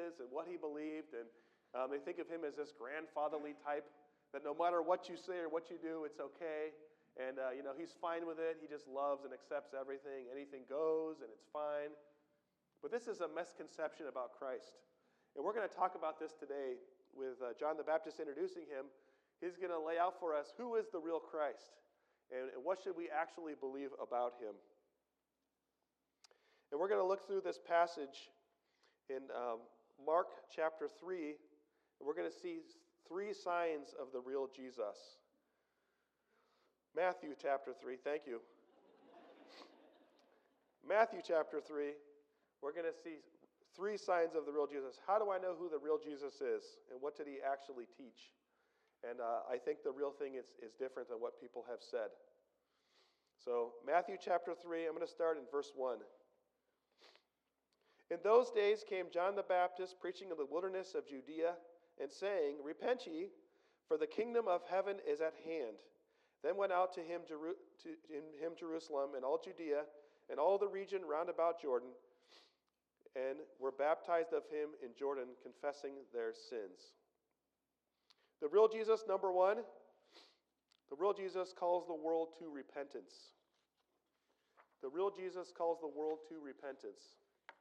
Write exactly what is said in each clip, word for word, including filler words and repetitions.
is and what he believed. And um, they think of him as this grandfatherly type that no matter what you say or what you do, it's okay. And, uh, you know, he's fine with it. He just loves and accepts everything. Anything goes, and it's fine. But this is a misconception about Christ. And we're going to talk about this today with uh, John the Baptist introducing him. He's going to lay out for us who is the real Christ and, and what should we actually believe about him. And we're going to look through this passage in um, Mark chapter three, and we're going to see three signs of the real Jesus. Matthew chapter three, thank you. Matthew chapter three, we're going to see three signs of the real Jesus. How do I know who the real Jesus is, and what did he actually teach? And uh, I think the real thing is, is different than what people have said. So Matthew chapter three, I'm going to start in verse one. In those days came John the Baptist preaching in the wilderness of Judea and saying, Repent ye, for the kingdom of heaven is at hand. Then went out to him, Jeru- to in him Jerusalem and all Judea and all the region round about Jordan, and were baptized of him in Jordan, confessing their sins. The real Jesus, number one, the real Jesus calls the world to repentance. The real Jesus calls the world to repentance.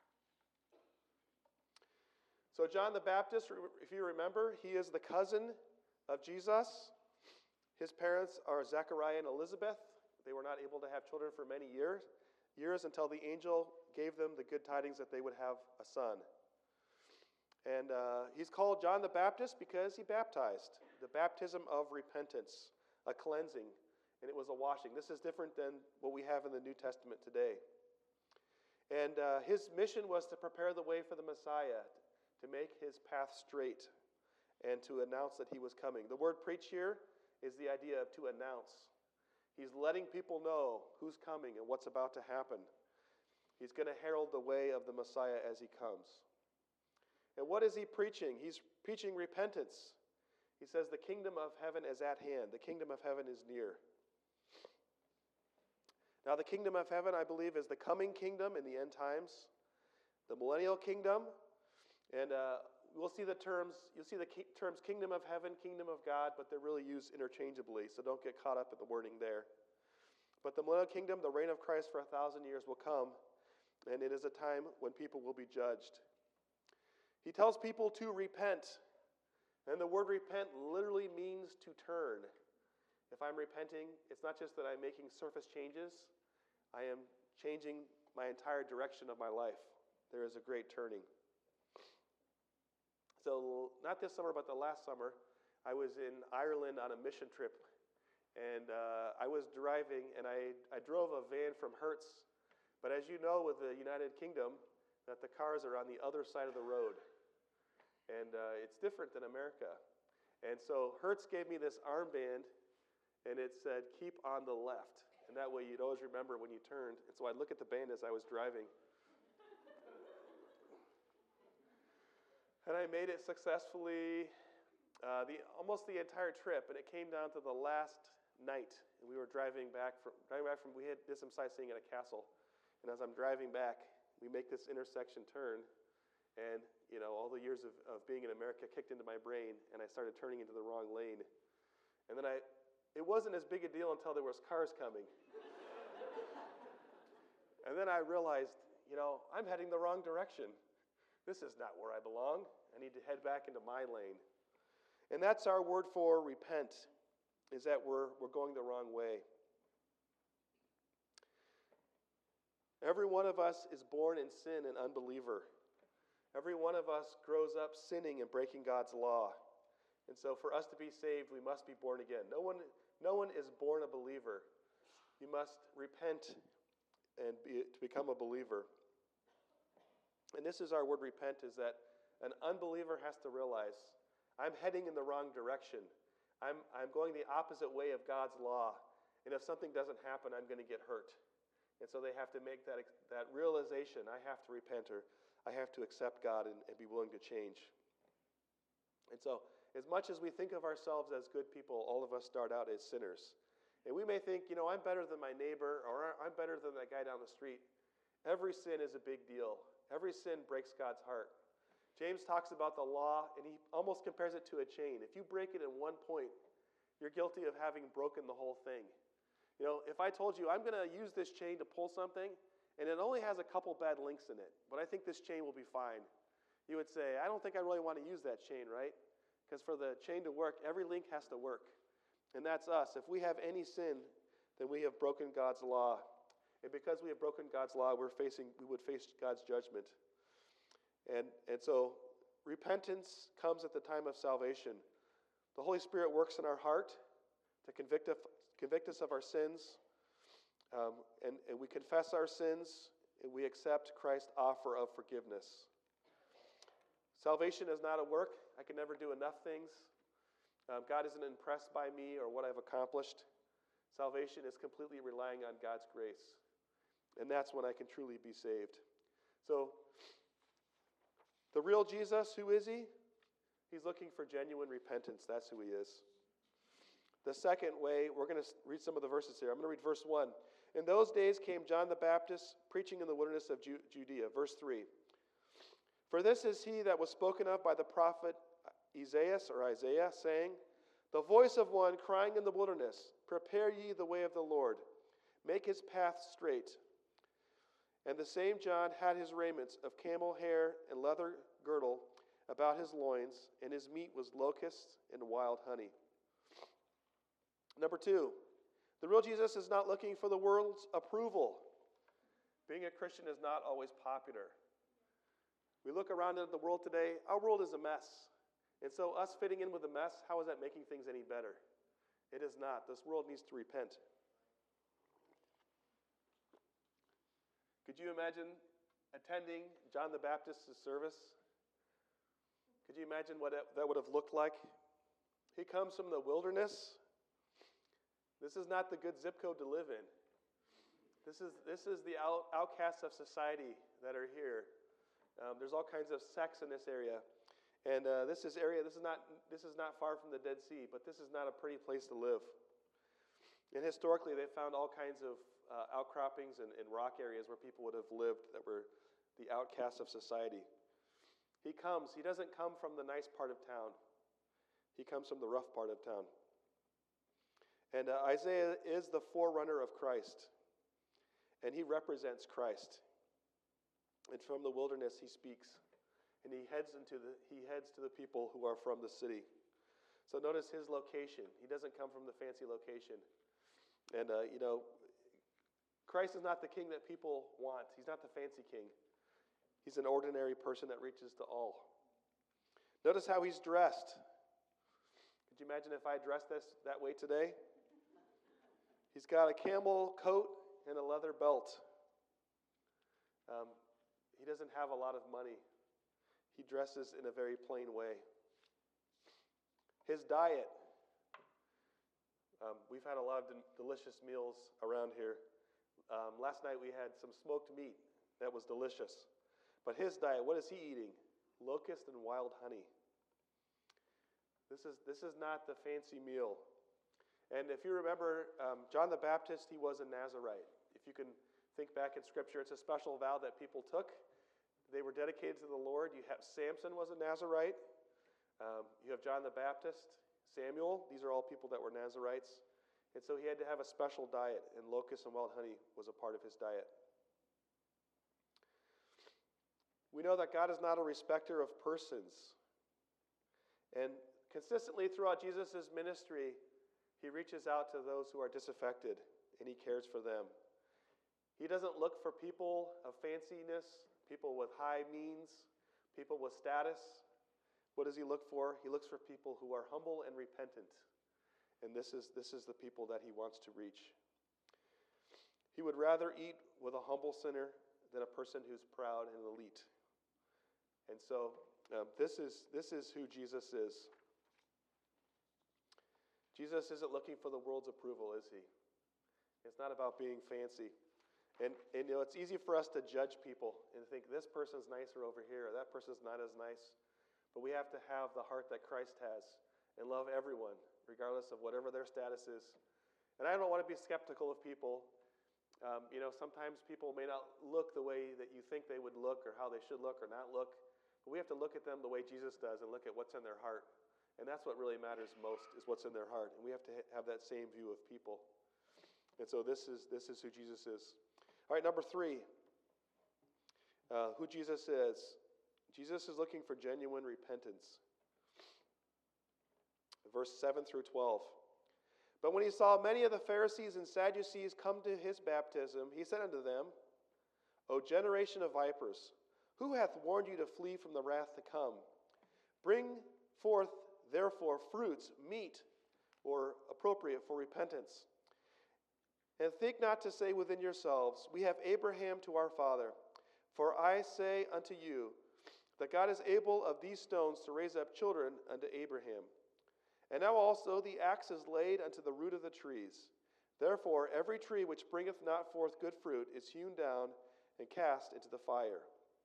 So John the Baptist, if you remember, he is the cousin of Jesus. His parents are Zechariah and Elizabeth. They were not able to have children for many years, years until the angel gave them the good tidings that they would have a son. And uh, he's called John the Baptist because he baptized, the baptism of repentance, a cleansing, and it was a washing. This is different than what we have in the New Testament today. And uh, his mission was to prepare the way for the Messiah, to make his path straight, and to announce that he was coming. The word preach here is the idea of to announce. He's letting people know who's coming and what's about to happen. He's going to herald the way of the Messiah as he comes. And what is he preaching? He's preaching repentance. He says the kingdom of heaven is at hand. The kingdom of heaven is near. Now the kingdom of heaven, I believe, is the coming kingdom in the end times, the millennial kingdom. And uh, we'll see the terms, you'll see the ki- terms kingdom of heaven, kingdom of God, but they're really used interchangeably, so don't get caught up in the wording there. But the millennial kingdom, the reign of Christ for a thousand years will come, and it is a time when people will be judged. He tells people to repent, and the word repent literally means to turn. If I'm repenting, it's not just that I'm making surface changes, I am changing my entire direction of my life. There is a great turning. So not this summer, but the last summer, I was in Ireland on a mission trip, and uh, I was driving, and I, I drove a van from Hertz. But as you know, with the United Kingdom, that the cars are on the other side of the road, and uh, it's different than America. And so Hertz gave me this armband, and it said, keep on the left. And that way you'd always remember when you turned. And so I'd look at the band as I was driving. And I made it successfully uh, the almost the entire trip, and it came down to the last night. And we were driving back from, driving back from we had did some sightseeing at a castle. And as I'm driving back, we make this intersection turn, and you know, all the years of, of being in America kicked into my brain, and I started turning into the wrong lane. And then I, it wasn't as big a deal until there was cars coming. And then I realized, you know, I'm heading the wrong direction. This is not where I belong. I need to head back into my lane. And that's our word for repent, is that we're, we're going the wrong way. Every one of us is born in sin and unbeliever. Every one of us grows up sinning and breaking God's law. And so for us to be saved, we must be born again. No one, no one is born a believer. You must repent and be, to become a believer. And this is our word repent, is that an unbeliever has to realize, I'm heading in the wrong direction. I'm, I'm going the opposite way of God's law. And if something doesn't happen, I'm going to get hurt. And so they have to make that, that realization, I have to repent, or I have to accept God and, and be willing to change. And so as much as we think of ourselves as good people, all of us start out as sinners. And we may think, you know, I'm better than my neighbor, or I'm better than that guy down the street. Every sin is a big deal. Every sin breaks God's heart. James talks about the law, and he almost compares it to a chain. If you break it in one point, you're guilty of having broken the whole thing. You know, if I told you, I'm going to use this chain to pull something, and it only has a couple bad links in it, but I think this chain will be fine, you would say, I don't think I really want to use that chain, right? Because for the chain to work, every link has to work. And that's us. If we have any sin, then we have broken God's law. And because we have broken God's law, we're facing, we would face God's judgment. And, and so repentance comes at the time of salvation. The Holy Spirit works in our heart to convict us, convict us of our sins. Um, and, and we confess our sins, and we accept Christ's offer of forgiveness. Salvation is not a work. I can never do enough things. Um, God isn't impressed by me or what I've accomplished. Salvation is completely relying on God's grace. And that's when I can truly be saved. So, the real Jesus, who is he? He's looking for genuine repentance. That's who he is. The second way, we're going to read some of the verses here. I'm going to read verse one. In those days came John the Baptist, preaching in the wilderness of Judea. Verse three. For this is he that was spoken of by the prophet Isaiah, or Isaiah, saying, the voice of one crying in the wilderness, prepare ye the way of the Lord, make his path straight. And the same John had his raiments of camel hair and leather girdle about his loins, and his meat was locusts and wild honey. Number two, the real Jesus is not looking for the world's approval. Being a Christian is not always popular. We look around at the world today, our world is a mess. And so us fitting in with the mess, how is that making things any better? It is not. This world needs to repent. Could you imagine attending John the Baptist's service? Could you imagine what that would have looked like? He comes from the wilderness. This is not the good zip code to live in. This is, this is the out, outcasts of society that are here. Um, there's all kinds of sects in this area. And uh, this is area, this is not this is not far from the Dead Sea, but this is not a pretty place to live. And historically, they found all kinds of uh, outcroppings and, and rock areas where people would have lived that were the outcasts of society. He comes, he doesn't come from the nice part of town. He comes from the rough part of town. And uh, Isaiah is the forerunner of Christ. And he represents Christ. And from the wilderness he speaks. And he heads into the he heads to the people who are from the city. So notice his location. He doesn't come from the fancy location. And uh, you know, Christ is not the king that people want. He's not the fancy king. He's an ordinary person that reaches to all. Notice how he's dressed. Could you imagine if I dressed this that way today? He's got a camel coat and a leather belt. Um, he doesn't have a lot of money. He dresses in a very plain way. His diet. Um, we've had a lot of de- delicious meals around here. Um, last night we had some smoked meat that was delicious. But his diet, what is he eating? Locust and wild honey. This is, this is not the fancy meal. And if you remember, um, John the Baptist, he was a Nazirite. If you can think back in Scripture, it's a special vow that people took. They were dedicated to the Lord. You have Samson was a Nazirite. Um, you have John the Baptist, Samuel. These are all people that were Nazirites. And so he had to have a special diet, and locusts and wild honey was a part of his diet. We know that God is not a respecter of persons. And consistently throughout Jesus' ministry, he reaches out to those who are disaffected, and he cares for them. He doesn't look for people of fanciness, people with high means, people with status. What does he look for? He looks for people who are humble and repentant. And this is, this is the people that he wants to reach. He would rather eat with a humble sinner than a person who's proud and elite. And so um, this is, this is who Jesus is. Jesus isn't looking for the world's approval, is he? It's not about being fancy. And, and you know, it's easy for us to judge people and think this person's nicer over here or that person's not as nice. But we have to have the heart that Christ has and love everyone, regardless of whatever their status is. And I don't want to be skeptical of people. Um, you know, sometimes people may not look the way that you think they would look or how they should look or not look. But we have to look at them the way Jesus does and look at what's in their heart. And that's what really matters most, is what's in their heart. And we have to ha- have that same view of people. And so this is this is who Jesus is. All right, number three, uh, who Jesus is. Jesus is looking for genuine repentance. Verse seven through twelve. But when he saw many of the Pharisees and Sadducees come to his baptism, he said unto them, O generation of vipers, who hath warned you to flee from the wrath to come? Bring forth therefore fruits, meet, or appropriate for repentance. And think not to say within yourselves, We have Abraham to our father. For I say unto you, that God is able of these stones to raise up children unto Abraham. And now also the axe is laid unto the root of the trees. Therefore every tree which bringeth not forth good fruit is hewn down and cast into the fire.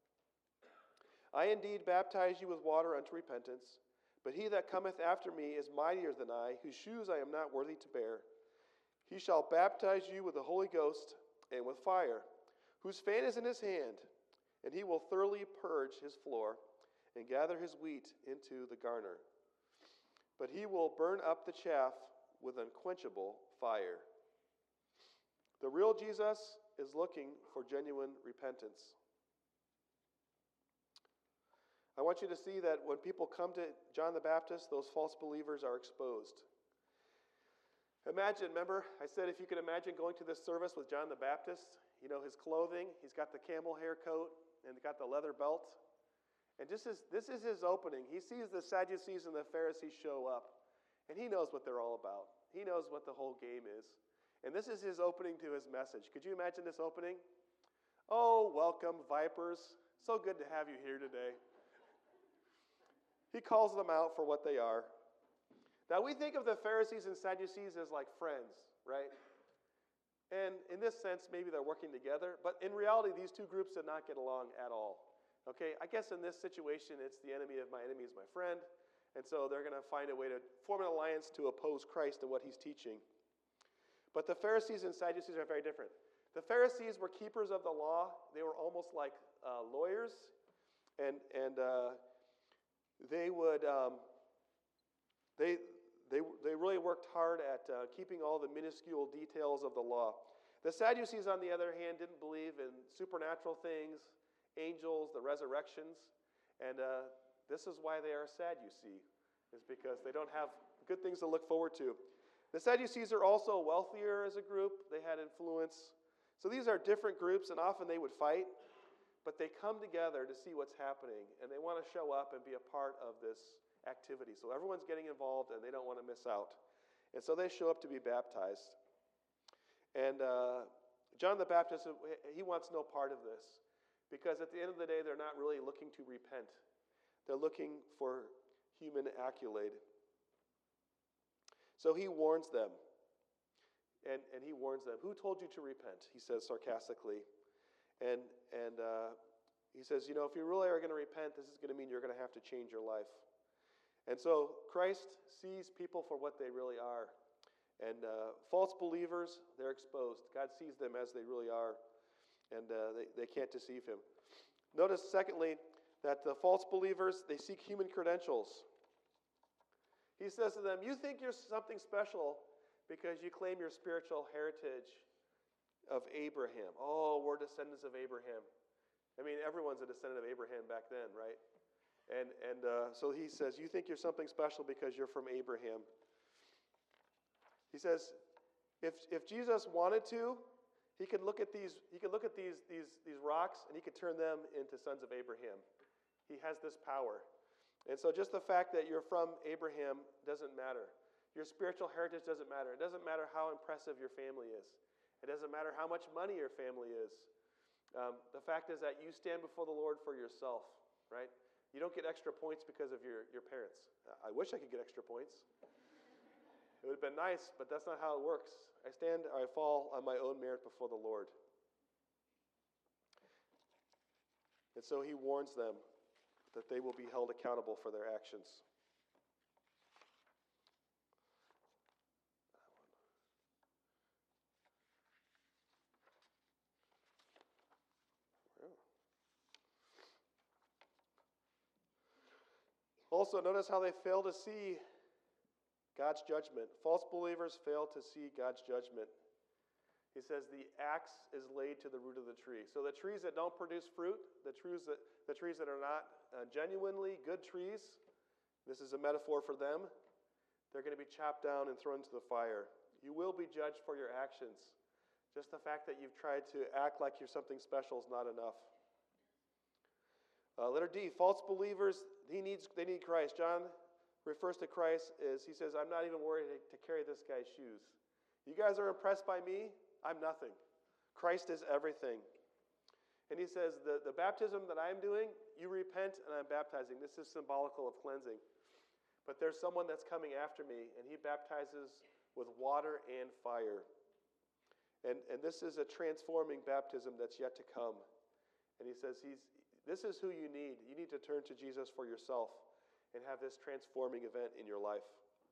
I indeed baptize you with water unto repentance, but he that cometh after me is mightier than I, whose shoes I am not worthy to bear. He shall baptize you with the Holy Ghost and with fire, whose fan is in his hand, and he will thoroughly purge his floor and gather his wheat into the garner. But he will burn up the chaff with unquenchable fire. The real Jesus is looking for genuine repentance. I want you to see that when people come to John the Baptist, those false believers are exposed. Imagine, remember, I said if you could imagine going to this service with John the Baptist, you know, his clothing, he's got the camel hair coat and got the leather belt. And just as, this is his opening. He sees the Sadducees and the Pharisees show up, and he knows what they're all about. He knows what the whole game is. And this is his opening to his message. Could you imagine this opening? Oh, welcome, vipers. So good to have you here today. He calls them out for what they are. Now, we think of the Pharisees and Sadducees as like friends, right? And in this sense, maybe they're working together. But in reality, these two groups did not get along at all. Okay, I guess in this situation, it's the enemy of my enemy is my friend. And so they're going to find a way to form an alliance to oppose Christ and what he's teaching. But the Pharisees and Sadducees are very different. The Pharisees were keepers of the law. They were almost like uh, lawyers. And and uh, they would, um, they, they, they really worked hard at uh, keeping all the minuscule details of the law. The Sadducees, on the other hand, didn't believe in supernatural things, angels, the resurrections, and uh, this is why they are sad, you see, is because they don't have good things to look forward to. The Sadducees are also wealthier as a group. They had influence. So these are different groups, and often they would fight, but they come together to see what's happening, and they want to show up and be a part of this activity. So everyone's getting involved, and they don't want to miss out. And so they show up to be baptized. And uh, John the Baptist, he wants no part of this. Because at the end of the day, they're not really looking to repent. They're looking for human accolade. So he warns them. And, and he warns them. Who told you to repent? He says sarcastically. And, and uh, he says, you know, if you really are going to repent, this is going to mean you're going to have to change your life. And so Christ sees people for what they really are. And uh, false believers, they're exposed. God sees them as they really are. And uh, they, they can't deceive him. Notice, secondly, that the false believers, they seek human credentials. He says to them, you think you're something special because you claim your spiritual heritage of Abraham. Oh, we're descendants of Abraham. I mean, everyone's a descendant of Abraham back then, right? And, and uh, so he says, you think you're something special because you're from Abraham. He says, if, if Jesus wanted to, He could look at these, he could look at these, these, these rocks and he could turn them into sons of Abraham. He has this power. And so just the fact that you're from Abraham doesn't matter. Your spiritual heritage doesn't matter. It doesn't matter how impressive your family is. It doesn't matter how much money your family is. Um, the fact is that you stand before the Lord for yourself, right? You don't get extra points because of your, your parents. I wish I could get extra points. It would have been nice, but that's not how it works. I stand or I fall on my own merit before the Lord. And so he warns them that they will be held accountable for their actions. Also, notice how they fail to see God's judgment. False believers fail to see God's judgment. He says the axe is laid to the root of the tree. So the trees that don't produce fruit, the trees that, the trees that are not uh, genuinely good trees, this is a metaphor for them, they're going to be chopped down and thrown into the fire. You will be judged for your actions. Just the fact that you've tried to act like you're something special is not enough. Uh, letter D, false believers, he needs, they need Christ. John refers to Christ as, he says, I'm not even worried to, to carry this guy's shoes. You guys are impressed by me? I'm nothing. Christ is everything. And he says, the, the baptism that I'm doing, you repent and I'm baptizing. This is symbolical of cleansing. But there's someone that's coming after me, and he baptizes with water and fire. And, and this is a transforming baptism that's yet to come. And he says, he's, this is who you need. You need to turn to Jesus for yourself and have this transforming event in your life.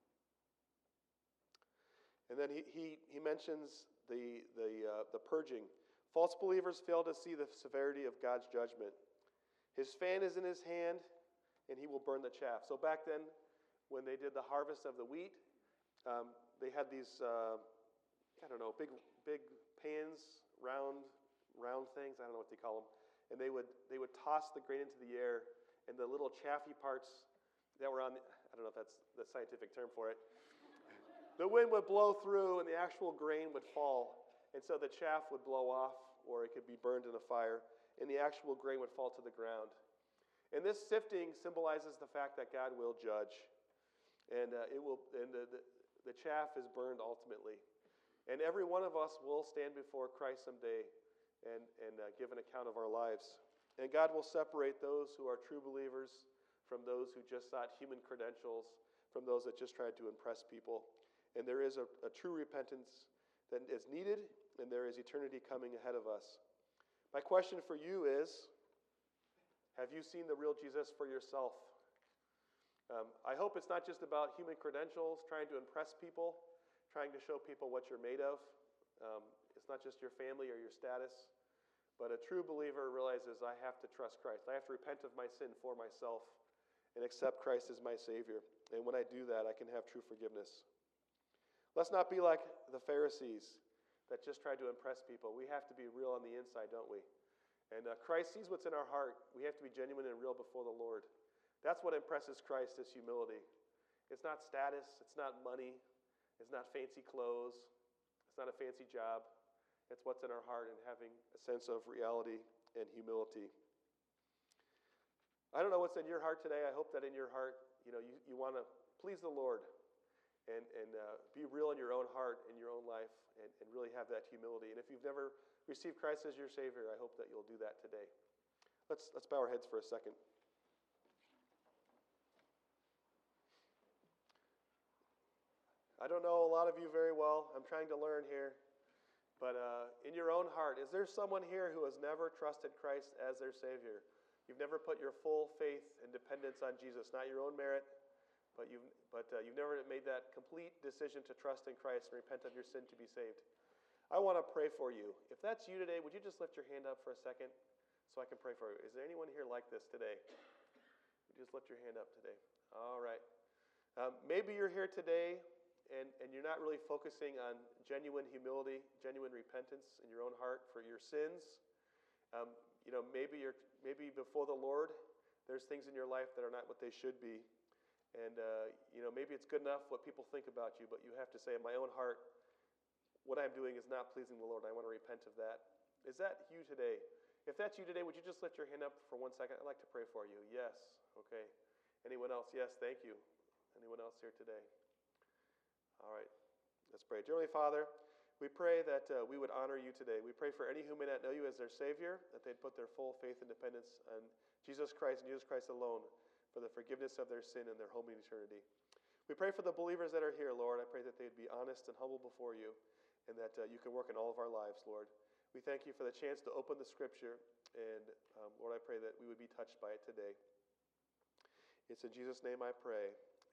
And then he, he, he mentions the, the, uh, the purging. False believers fail to see the severity of God's judgment. His fan is in his hand, and he will burn the chaff. So back then, when they did the harvest of the wheat, um, they had these, uh, I don't know, big big pans, round round things, I don't know what they call them, and they would they would toss the grain into the air, and the little chaffy parts that were on, the, I don't know if that's the scientific term for it, the wind would blow through and the actual grain would fall, and so the chaff would blow off, or it could be burned in a fire, and the actual grain would fall to the ground. And this sifting symbolizes the fact that God will judge, and uh, it will, and the, the the chaff is burned ultimately. And every one of us will stand before Christ someday and, and uh, give an account of our lives. And God will separate those who are true believers from those who just sought human credentials, from those that just tried to impress people. And there is a, a true repentance that is needed, and there is eternity coming ahead of us. My question for you is, have you seen the real Jesus for yourself? Um, I hope it's not just about human credentials, trying to impress people, trying to show people what you're made of. Um, it's not just your family or your status, but a true believer realizes I have to trust Christ. I have to repent of my sin for myself and accept Christ as my Savior. And when I do that, I can have true forgiveness. Let's not be like the Pharisees that just tried to impress people. We have to be real on the inside, don't we? And uh, Christ sees what's in our heart. We have to be genuine and real before the Lord. That's what impresses Christ, is humility. It's not status. It's not money. It's not fancy clothes. It's not a fancy job. It's what's in our heart and having a sense of reality and humility. I don't know what's in your heart today. I hope that in your heart, you know, you, you want to please the Lord and, and uh, be real in your own heart, in your own life, and, and really have that humility. And if you've never received Christ as your Savior, I hope that you'll do that today. Let's, let's bow our heads for a second. I don't know a lot of you very well. I'm trying to learn here. But uh, in your own heart, is there someone here who has never trusted Christ as their Savior? You've never put your full faith and dependence on Jesus, not your own merit, but you've, but, uh, you've never made that complete decision to trust in Christ and repent of your sin to be saved. I want to pray for you. If that's you today, would you just lift your hand up for a second so I can pray for you? Is there anyone here like this today? Would you just lift your hand up today? All right. Um, maybe you're here today and, and you're not really focusing on genuine humility, genuine repentance in your own heart for your sins. Um, you know, maybe you're maybe before the Lord, there's things in your life that are not what they should be. And, uh, you know, maybe it's good enough what people think about you, but you have to say, in my own heart, what I'm doing is not pleasing the Lord. I want to repent of that. Is that you today? If that's you today, would you just lift your hand up for one second? I'd like to pray for you. Yes. Okay. Anyone else? Yes, thank you. Anyone else here today? All right. Let's pray. Dear Heavenly Father, we pray that uh, we would honor you today. We pray for any who may not know you as their Savior, that they'd put their full faith and dependence on Jesus Christ and Jesus Christ alone for the forgiveness of their sin and their home in eternity. We pray for the believers that are here, Lord. I pray that they'd be honest and humble before you, and that uh, you can work in all of our lives, Lord. We thank you for the chance to open the Scripture, and um, Lord, I pray that we would be touched by it today. It's in Jesus' name I pray.